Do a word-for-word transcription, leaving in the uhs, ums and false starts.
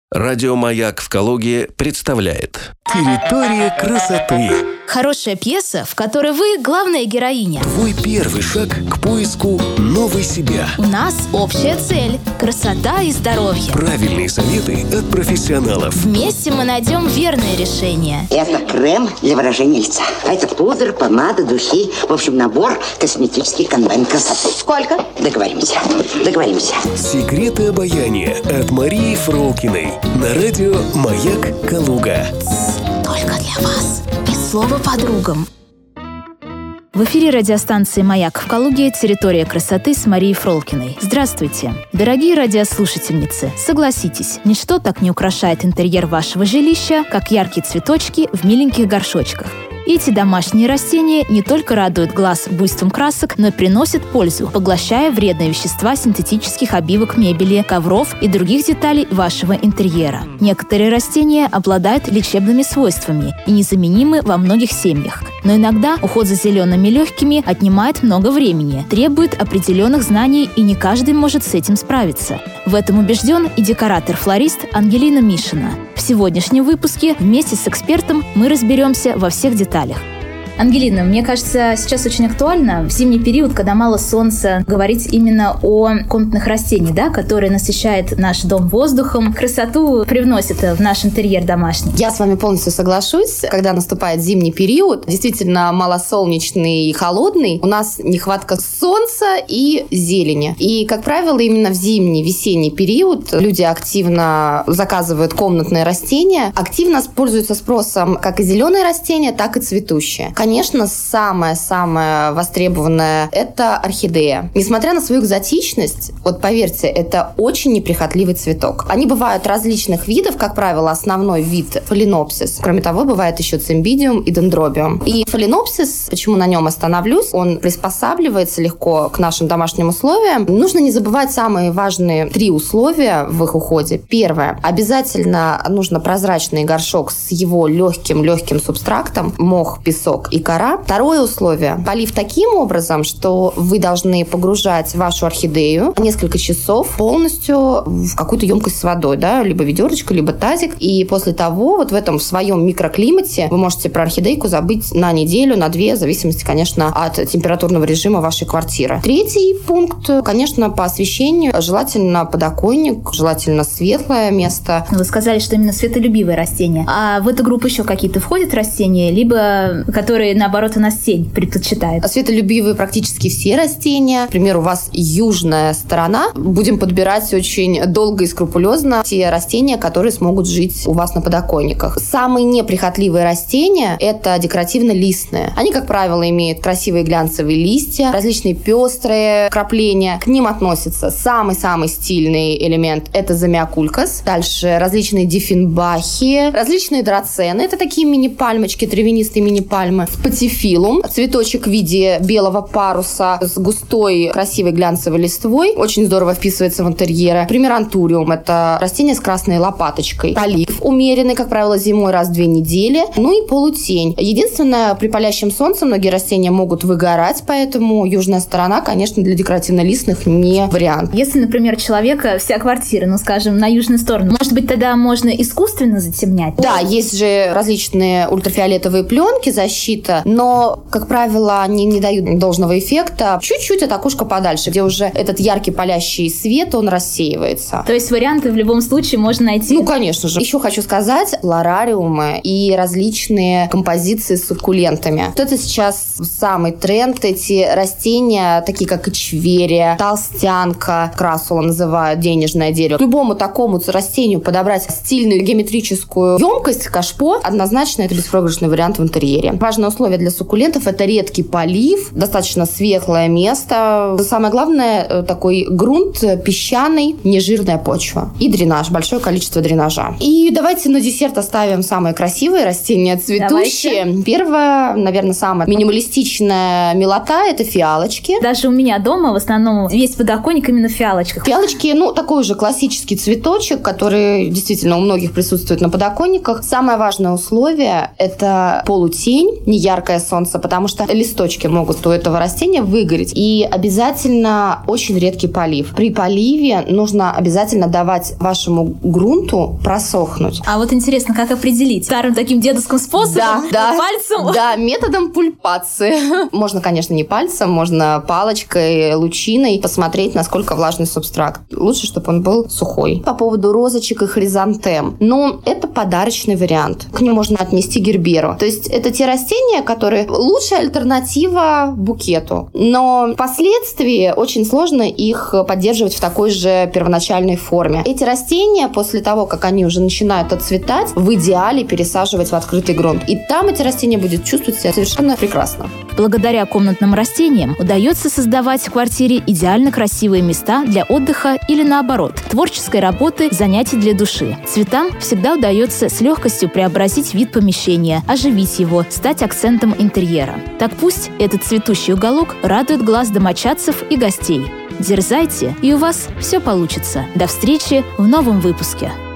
Радио «Маяк» в Калуге представляет «Территория красоты». Хорошая пьеса, в которой вы главная героиня. Твой первый шаг к поиску новой себя. У нас общая цель – красота и здоровье. Правильные советы от профессионалов. Вместе мы найдем верное решение. Это крем для выражения лица. А это пудра, помада, духи. В общем, набор косметических комбайн красоты. Сколько? Договоримся. Договоримся. Секреты обаяния от Марии Фролкиной. На радио «Маяк» Калуга. Только для вас. Без слова подругам. В эфире радиостанции «Маяк» в Калуге «Территория красоты» с Марией Фролкиной. Здравствуйте! Дорогие радиослушательницы, согласитесь, ничто так не украшает интерьер вашего жилища, как яркие цветочки в миленьких горшочках. Эти домашние растения не только радуют глаз буйством красок, но и приносят пользу, поглощая вредные вещества синтетических обивок мебели, ковров и других деталей вашего интерьера. Некоторые растения обладают лечебными свойствами и незаменимы во многих семьях. Но иногда уход за зелеными легкими отнимает много времени, требует определенных знаний, и не каждый может с этим справиться. В этом убежден и декоратор-флорист Ангелина Мишина. В сегодняшнем выпуске вместе с экспертом мы разберемся во всех деталях. Ангелина, мне кажется, сейчас очень актуально в зимний период, когда мало солнца, говорить именно о комнатных растениях, да, которые насыщают наш дом воздухом, красоту привносят в наш интерьер домашний. Я с вами полностью соглашусь. Когда наступает зимний период, действительно малосолнечный и холодный, у нас нехватка солнца и зелени. И, как правило, именно в зимний, весенний период люди активно заказывают комнатные растения, активно пользуются спросом как и зеленые растения, так и цветущие. Конечно, самое-самое востребованное – это орхидея. Несмотря на свою экзотичность, вот поверьте, это очень неприхотливый цветок. Они бывают различных видов, как правило, основной вид – фаленопсис. Кроме того, бывает еще цимбидиум и дендробиум. И фаленопсис, почему на нем остановлюсь, он приспосабливается легко к нашим домашним условиям. Нужно не забывать самые важные три условия в их уходе. Первое – обязательно нужно прозрачный горшок с его легким-легким субстрактом, мох, песок и кора. Второе условие – полив таким образом, что вы должны погружать вашу орхидею несколько часов полностью в какую-то емкость с водой, да, либо ведерочко, либо тазик. И после того, вот в этом в своем микроклимате вы можете про орхидейку забыть на неделю, на две, в зависимости, конечно, от температурного режима вашей квартиры. Третий пункт, конечно, по освещению. Желательно подоконник, желательно светлое место. Вы сказали, что именно светолюбивые растения. А в эту группу еще какие-то входят растения, либо которые, наоборот, у нас тень предпочитают? Светолюбивые практически все растения. Например, у вас южная сторона. Будем подбирать очень долго и скрупулезно те растения, которые смогут жить у вас на подоконниках. Самые неприхотливые растения – это декоративно-листные. Они, как правило, имеют красивые глянцевые листья, различные пестрые крапления. К ним относится самый-самый стильный элемент – это замиокулькас. Дальше различные диффенбахи, различные драцены. Это такие мини-пальмочки, травянистые мини-пальмы. Патифилум, цветочек в виде белого паруса с густой, красивой глянцевой листвой. Очень здорово вписывается в интерьеры. Примерантуриум – это растение с красной лопаточкой. Полив умеренный, как правило, зимой раз в две недели. Ну и полутень. Единственное, при палящем солнце многие растения могут выгорать, поэтому южная сторона, конечно, для декоративно-листных не вариант. Если, например, у человека вся квартира, ну, скажем, на южную сторону, может быть, тогда можно искусственно затемнять? Да, есть же различные ультрафиолетовые пленки, защита, но, как правило, они не дают должного эффекта. Чуть-чуть от окошка подальше, где уже этот яркий палящий свет, он рассеивается. То есть варианты в любом случае можно найти? Ну, конечно же. Еще хочу сказать, флорариумы и различные композиции с суккулентами. Вот это сейчас самый тренд. Эти растения, такие как ичверия, толстянка, красула называют, денежное дерево. К любому такому растению подобрать стильную геометрическую емкость, кашпо, однозначно это беспроигрышный вариант в интерьере. Важное условие для суккулентов – это редкий полив, достаточно светлое место. Самое главное – такой грунт песчаный, нежирная почва и дренаж, большое количество дренажа. И давайте на десерт оставим самые красивые растения, цветущие. Давайте. Первое, наверное, самая минималистичная милота – это фиалочки. Даже у меня дома в основном весь подоконник именно в фиалочках. Фиалочки, ну, такой же классический цветочек, который действительно у многих присутствует на подоконниках. Самое важное условие – это полутень, не яркое солнце, потому что листочки могут у этого растения выгореть. И обязательно очень редкий полив. При поливе нужно обязательно давать вашему грунту просохнуть. А вот интересно, как определить? Старым таким дедовским способом? Да, да, пальцем? Да, методом пульпации. Можно, конечно, не пальцем, можно палочкой, лучиной посмотреть, насколько влажный субстрат. Лучше, чтобы он был сухой. По поводу розочек и хризантем. Ну, это подарочный вариант. К ним можно отнести герберу. То есть это те растения, которые лучшая альтернатива букету. Но впоследствии очень сложно их поддерживать в такой же первоначальной форме. Эти растения, после того, как они уже начинают отцветать, в идеале пересаживать в открытый грунт. И там эти растения будут чувствовать себя совершенно прекрасно. Благодаря комнатным растениям удается создавать в квартире идеально красивые места для отдыха или, наоборот, творческой работы, занятий для души. Цветам всегда удается с легкостью преобразить вид помещения, оживить его, стать акцентом интерьера. Так пусть этот цветущий уголок радует глаз домочадцев и гостей. Дерзайте, и у вас все получится. До встречи в новом выпуске.